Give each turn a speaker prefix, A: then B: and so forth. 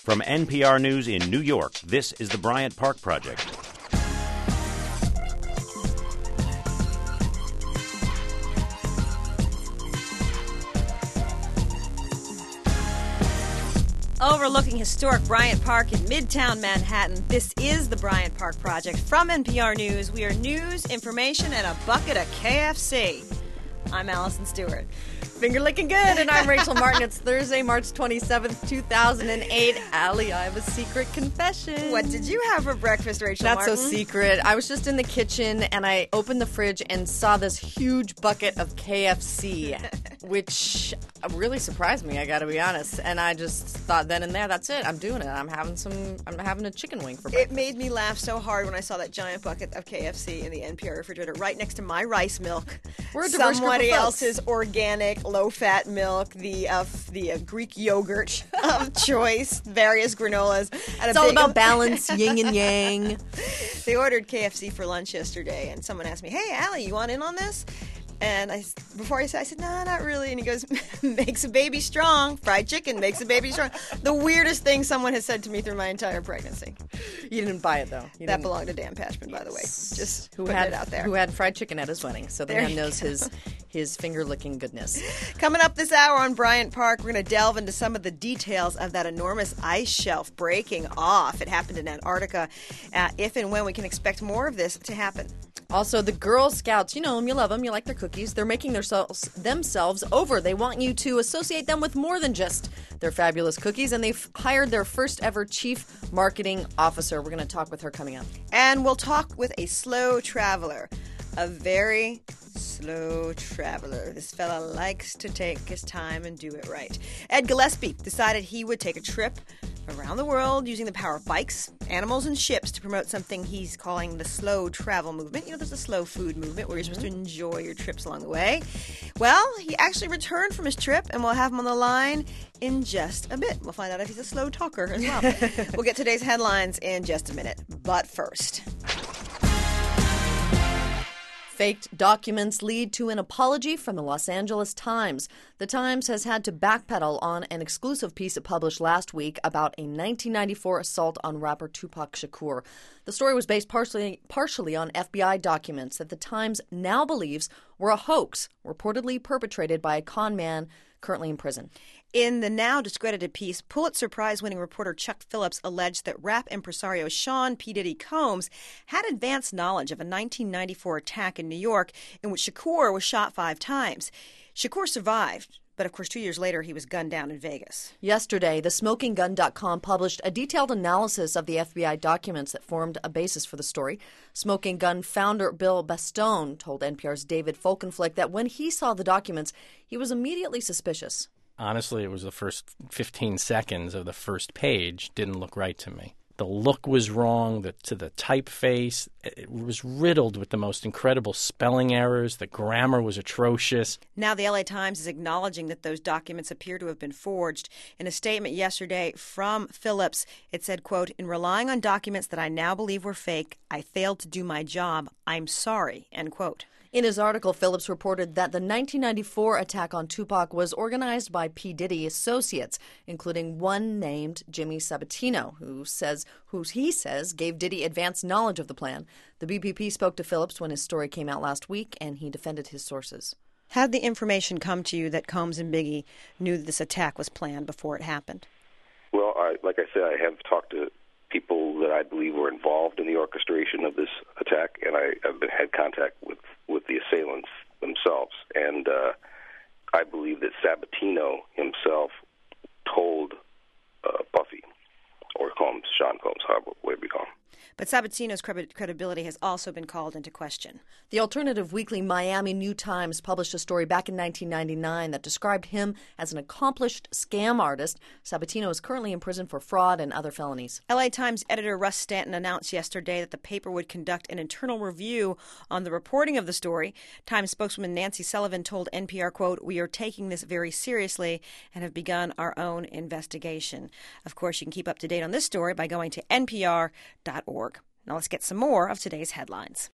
A: From NPR News in New York, this is the Bryant Park Project.
B: Overlooking historic Bryant Park in Midtown Manhattan, this is the Bryant Park Project. From NPR News, we are news, information, and a bucket of KFC. I'm Allison Stewart.
C: Finger licking good, and I'm Rachel Martin. It's Thursday, March 27th, 2008. Allie, I have a secret confession.
B: What did you have for breakfast, Rachel
C: Not
B: Martin?
C: so secret. I was just in the kitchen, and I opened the fridge and saw this huge bucket of KFC, which really surprised me, I gotta be honest. And I just thought then and there, that's it. I'm doing it. I'm having a chicken wing for breakfast.
B: It made me laugh so hard when I saw that giant bucket of KFC in the NPR refrigerator right next to my rice milk.
C: We're a diverse group of
B: Somebody
C: folks.
B: else's organic, low-fat milk, the Greek yogurt of choice, various granolas. And
C: It's all about balance, yin and yang.
B: They ordered KFC for lunch yesterday, and someone asked me, "Hey, Allie, you want in on this?" And before I said, "No, not really." And he goes, "Makes a baby strong. Fried chicken makes a baby strong." The weirdest thing someone has said to me through my entire pregnancy.
C: You didn't buy it, though.
B: That belonged to Dan Patchman, by the way. Just putting it out there.
C: Who had fried chicken at his wedding. So the
B: There
C: man
B: you
C: knows his finger-licking goodness.
B: Coming up this hour on Bryant Park, we're going to delve into some of the details of that enormous ice shelf breaking off. It happened in Antarctica. If and when we can expect more of this to happen.
C: Also, the Girl Scouts, you know them, you love them, you like their cookies. They're making themselves over. They want you to associate them with more than just their fabulous cookies, and they've hired their first ever chief marketing officer. We're going to talk with her coming up.
B: And we'll talk with a slow traveler, a very slow traveler. This fella likes to take his time and do it right. Ed Gillespie decided he would take a trip around the world using the power of bikes, animals, and ships to promote something he's calling the slow travel movement. You know, there's a slow food movement where you're supposed to enjoy your trips along the way. Well, he actually returned from his trip, and we'll have him on the line in just a bit. We'll find out if he's a slow talker as well. We'll get today's headlines in just a minute. But first...
C: Faked documents lead to an apology from the Los Angeles Times. The Times has had to backpedal on an exclusive piece it published last week about a 1994 assault on rapper Tupac Shakur. The story was based partially on FBI documents that the Times now believes were a hoax, reportedly perpetrated by a con man currently in prison.
B: In the now discredited piece, Pulitzer Prize-winning reporter Chuck Phillips alleged that rap impresario Sean P. Diddy Combs had advanced knowledge of a 1994 attack in New York in which Shakur was shot 5 times. Shakur survived, but of course 2 years later he was gunned down in Vegas.
C: Yesterday, the SmokingGun.com published a detailed analysis of the FBI documents that formed a basis for the story. Smoking Gun founder Bill Bastone told NPR's David Folkenflik that when he saw the documents, he was immediately suspicious.
D: Honestly, it was the first 15 seconds of the first page didn't look right to me. The look was wrong, the typeface. It was riddled with the most incredible spelling errors. The grammar was atrocious.
B: Now the LA Times is acknowledging that those documents appear to have been forged. In a statement yesterday from Phillips, it said, quote, "In relying on documents that I now believe were fake, I failed to do my job. I'm sorry," end quote.
C: In his article, Phillips reported that the 1994 attack on Tupac was organized by P. Diddy associates, including one named Jimmy Sabatino, who he says gave Diddy advanced knowledge of the plan. The BPP spoke to Phillips when his story came out last week, and he defended his sources.
B: How did the information come to you that Combs and Biggie knew this attack was planned before it happened?
E: Well, like I said, I have talked to people that I believe were involved in the orchestration of this attack, and I have had contact with the assailants themselves. And I believe that Sabatino himself told Puffy, or call him Sean Combs, however we call him.
B: But Sabatino's credibility has also been called into question.
C: The alternative weekly Miami New Times published a story back in 1999 that described him as an accomplished scam artist. Sabatino is currently in prison for fraud and other felonies.
B: LA Times editor Russ Stanton announced yesterday that the paper would conduct an internal review on the reporting of the story. Times spokeswoman Nancy Sullivan told NPR, quote, "We are taking this very seriously and have begun our own investigation." Of course, you can keep up to date on this story by going to npr.org. Now let's get some more of today's headlines.